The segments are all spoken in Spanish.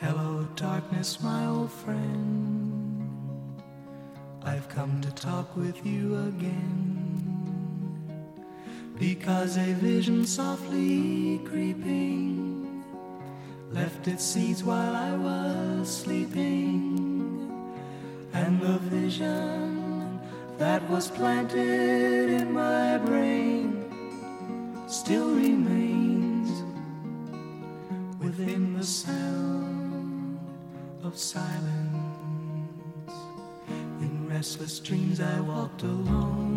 Hello, darkness, my old friend. I've come to talk with you again, because a vision softly creeping left its seeds while I was sleeping, and the vision that was planted in my brain still remains within the sound of silence. In restless dreams I walked alone,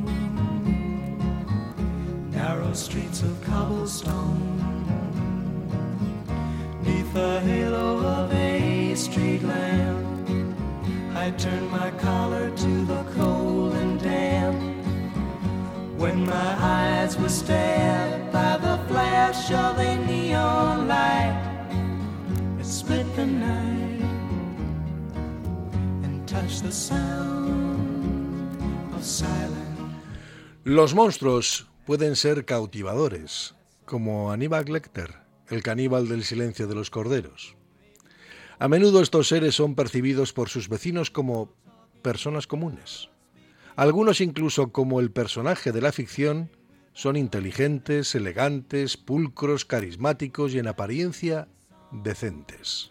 narrow streets of cobblestone, neath the halo of a street lamp. I turned my collar to the cold and damp, when my eyes were stabbed by the flash of a neon light. It split the night and touched the sound of silence. Los monstruos pueden ser cautivadores, como Aníbal Lecter, el caníbal del Silencio de los Corderos. A menudo estos seres son percibidos por sus vecinos como personas comunes. Algunos, incluso como el personaje de la ficción, son inteligentes, elegantes, pulcros, carismáticos y en apariencia decentes.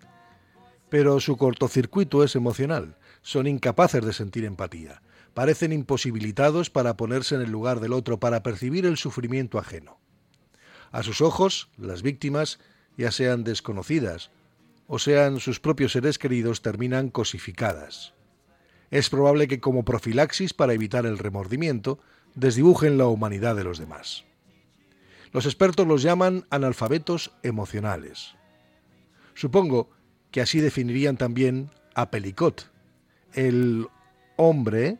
Pero su cortocircuito es emocional. Son incapaces de sentir empatía. Parecen imposibilitados para ponerse en el lugar del otro, para percibir el sufrimiento ajeno. A sus ojos, las víctimas, ya sean desconocidas o sean sus propios seres queridos, terminan cosificadas. Es probable que, como profilaxis para evitar el remordimiento, desdibujen la humanidad de los demás. Los expertos los llaman analfabetos emocionales. Supongo que así definirían también a Pellicot, el hombre,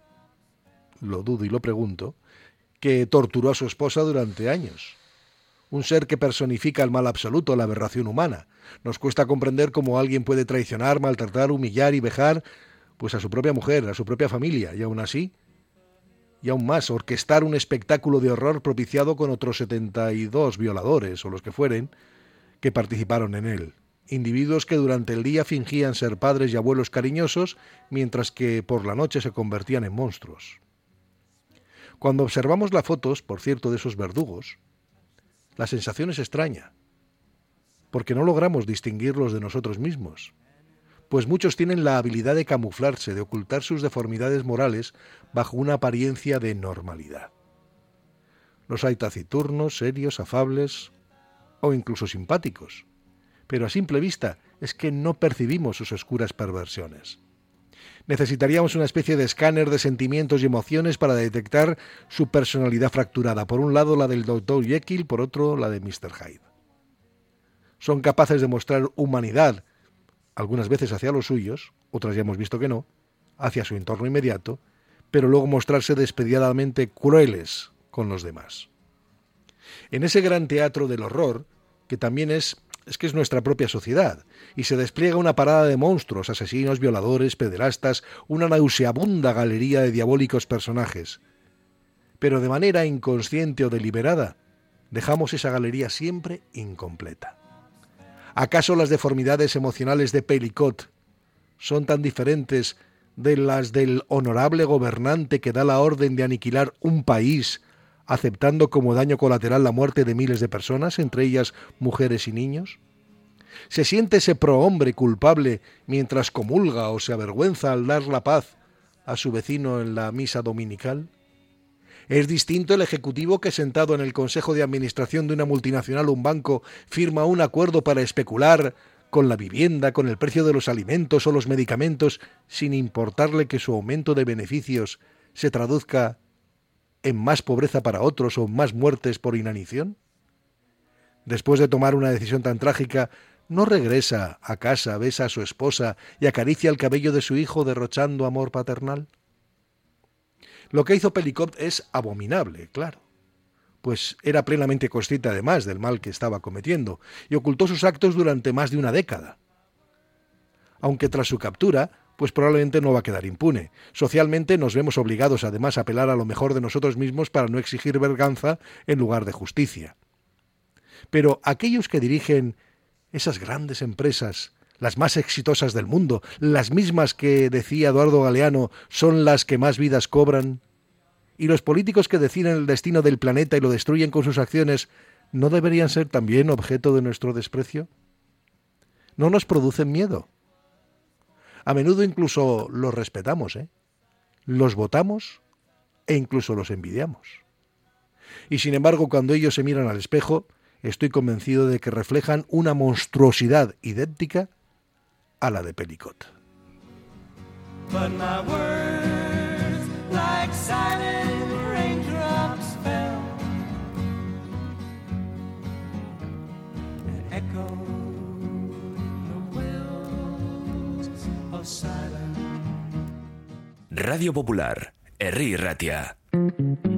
lo dudo y lo pregunto, que torturó a su esposa durante años. Un ser que personifica el mal absoluto, la aberración humana. Nos cuesta comprender cómo alguien puede traicionar, maltratar, humillar y vejar pues a su propia mujer, a su propia familia, y aún así, y aún más, orquestar un espectáculo de horror propiciado con otros 72 violadores, o los que fueren, que participaron en él. Individuos que durante el día fingían ser padres y abuelos cariñosos, mientras que por la noche se convertían en monstruos. Cuando observamos las fotos, por cierto, de esos verdugos, la sensación es extraña, porque no logramos distinguirlos de nosotros mismos, pues muchos tienen la habilidad de camuflarse, de ocultar sus deformidades morales bajo una apariencia de normalidad. Los hay taciturnos, serios, afables o incluso simpáticos, pero a simple vista es que no percibimos sus oscuras perversiones. Necesitaríamos una especie de escáner de sentimientos y emociones para detectar su personalidad fracturada. Por un lado la del Dr. Jekyll, por otro la de Mr. Hyde. Son capaces de mostrar humanidad, algunas veces hacia los suyos, otras ya hemos visto que no, hacia su entorno inmediato, pero luego mostrarse despiadadamente crueles con los demás. En ese gran teatro del horror, que también es nuestra propia sociedad, y se despliega una parada de monstruos, asesinos, violadores, pederastas, una nauseabunda galería de diabólicos personajes. Pero de manera inconsciente o deliberada, dejamos esa galería siempre incompleta. ¿Acaso las deformidades emocionales de Pellicot son tan diferentes de las del honorable gobernante que da la orden de aniquilar un país, aceptando como daño colateral la muerte de miles de personas, entre ellas mujeres y niños? ¿Se siente ese prohombre culpable mientras comulga o se avergüenza al dar la paz a su vecino en la misa dominical? ¿Es distinto el ejecutivo que, sentado en el consejo de administración de una multinacional o un banco, firma un acuerdo para especular con la vivienda, con el precio de los alimentos o los medicamentos, sin importarle que su aumento de beneficios se traduzca en más pobreza para otros o más muertes por inanición? Después de tomar una decisión tan trágica, ¿no regresa a casa, besa a su esposa y acaricia el cabello de su hijo derrochando amor paternal? Lo que hizo Pellicot es abominable, claro, pues era plenamente consciente además del mal que estaba cometiendo y ocultó sus actos durante más de una década. Aunque tras su captura, pues probablemente no va a quedar impune. Socialmente nos vemos obligados además a apelar a lo mejor de nosotros mismos para no exigir venganza en lugar de justicia. Pero aquellos que dirigen esas grandes empresas las más exitosas del mundo, las mismas que, decía Eduardo Galeano, son las que más vidas cobran? ¿Y los políticos que deciden el destino del planeta y lo destruyen con sus acciones no deberían ser también objeto de nuestro desprecio? No nos producen miedo. A menudo incluso los respetamos, los votamos e incluso los envidiamos. Y sin embargo, cuando ellos se miran al espejo, estoy convencido de que reflejan una monstruosidad idéntica a la de Pellicott. But my words, like silent raindrops, fell and echoed the wells of silence. Radio Popular, Herri Ratia.